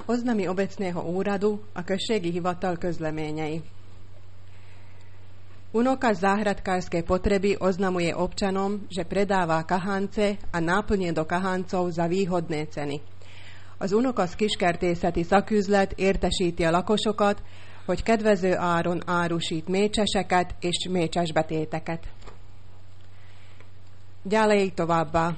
Oznamy obecného úradu a községi hivatal közleményei. Unoka záhradkárskej potreby oznamuje občanom, že predáva kahance a náplne do kahancov za výhodné ceny. Az Unokas kiskertészeti szaküzlet értesíti a lakosokat, hogy kedvező áron árusít mécseseket és mécsesbetéteket. Ďalej továbbá.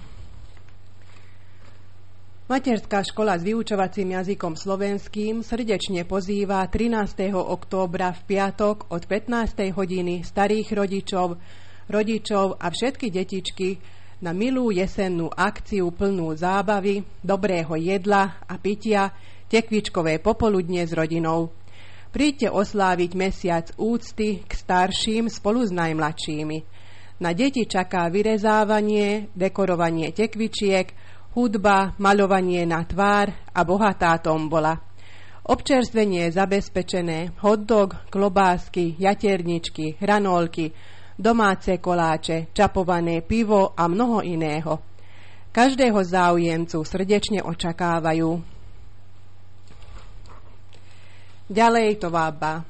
Materská škola s vyučovacím jazykom slovenským srdečne pozýva 13. októbra v piatok od 15. hodiny starých rodičov a všetky detičky na milú jesennú akciu plnú zábavy, dobrého jedla a pitia, tekvičkové popoludne s rodinou. Príďte osláviť mesiac úcty k starším spolu s najmladšími. Na deti čaká vyrezávanie, dekorovanie tekvičiek, hudba, maľovanie na tvár a bohatá tombola. Občerstvenie je zabezpečené, hotdog, klobásky, jaterničky, hranolky, domáce koláče, čapované pivo a mnoho iného. Každého záujemcu srdečne očakávajú. Ďalej továba.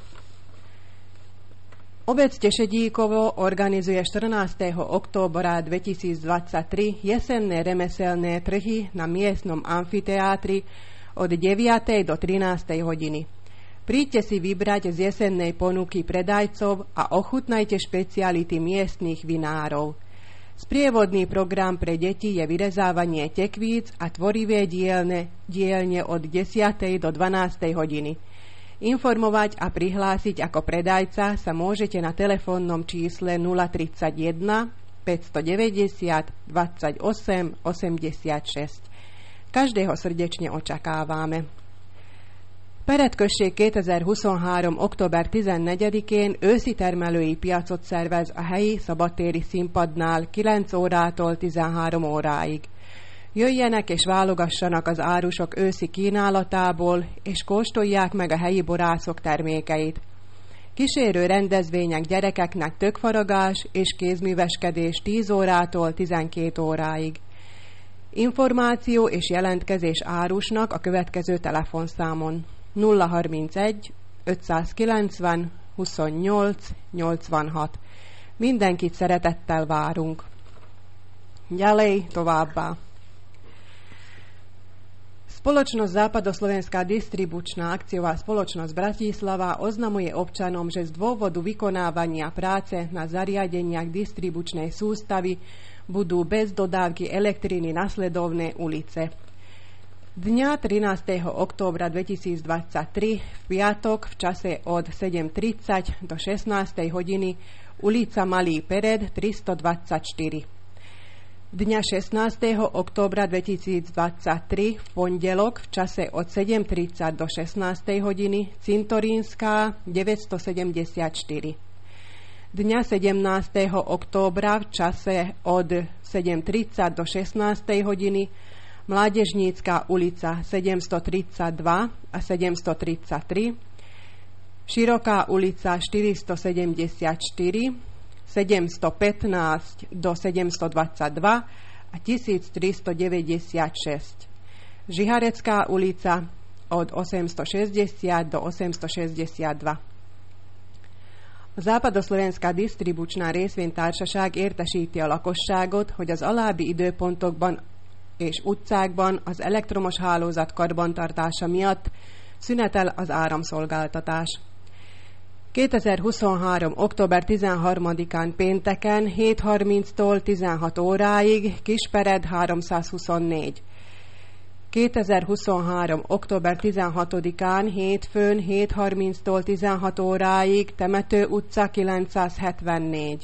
Obec Tešedíkovo organizuje 14. októbra 2023 jesenné remeselné trhy na miestnom amfiteátri od 9. do 13. hodiny. Príďte si vybrať z jesennej ponuky predajcov a ochutnajte špeciality miestnych vinárov. Sprievodný program pre deti je vyrezávanie tekvíc a tvorivé dielne od 10. do 12. hodiny. Informovať a prihlásiť ako predajca sa môžete na telefónnom čísle 031 590 28 86. Každého srdečne očakávame. Peredközség 2023. október 14-én őszi termelői piacot szervez a helyi szabadtéri színpadnál 9 órától 13 óráig. Jöjjenek és válogassanak az árusok őszi kínálatából, és kóstolják meg a helyi borászok termékeit. Kísérő rendezvények gyerekeknek tökfaragás és kézműveskedés 10 órától 12 óráig. Információ és jelentkezés árusnak a következő telefonszámon 031 590 28 86. Mindenkit szeretettel várunk. Ďalej továbbá. Spoločnosť Západoslovenská distribučná akciová spoločnosť Bratislava oznamuje občanom, že z dôvodu vykonávania práce na zariadeniach distribučnej sústavy budú bez dodávky elektriny nasledovné ulice. Dňa 13. októbra 2023 v piatok v čase od 7:30 do 16. hodiny ulica Malý Pered 324. Dňa 16. októbra 2023 v pondelok v čase od 7:30 do 16. hodiny Cintorínska 974. Dňa 17. októbra v čase od 7:30 do 16. hodiny Mládežnícka ulica 732 a 733, Široká ulica 474, 715 do 722 a 1396. Žiharecká ulica od 860 do 862. A Západoslovenská disztribučná részvénytársaság értesíti a lakosságot, hogy az alábbi időpontokban és utcákban az elektromos hálózat karbantartása miatt szünetel az áramszolgáltatás. 2023. október 13-án pénteken 7:30-tól 16 óráig Kispered 324. 2023. október 16-án hétfőn 7:30-tól 16 óráig Temető utca 974.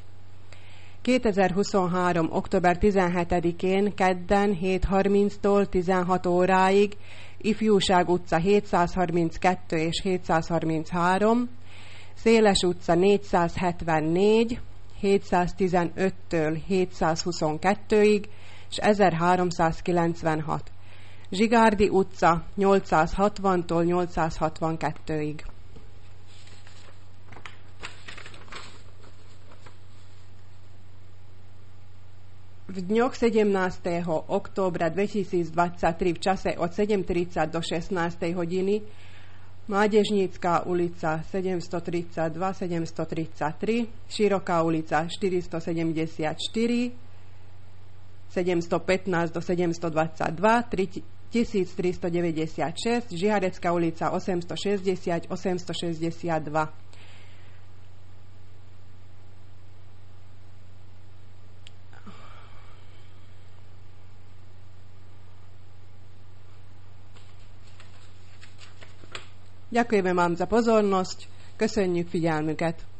2023. október 17-én kedden 7:30-tól 16 óráig Ifjúság utca 732 és 733, Széles utca 474, 715-től 722-ig és 1396. Zsigárdi utca 860-tól 862-ig. V dňoch 17. októbra 2023 v čase od 7:30 do 16. hodiny Mládežnícka ulica 732, 733, Široká ulica 474, 715 do 722, 1396, Žiharecká ulica 860, 862. Ďakujeme vám za pozornosť, köszönjük figyelmüket!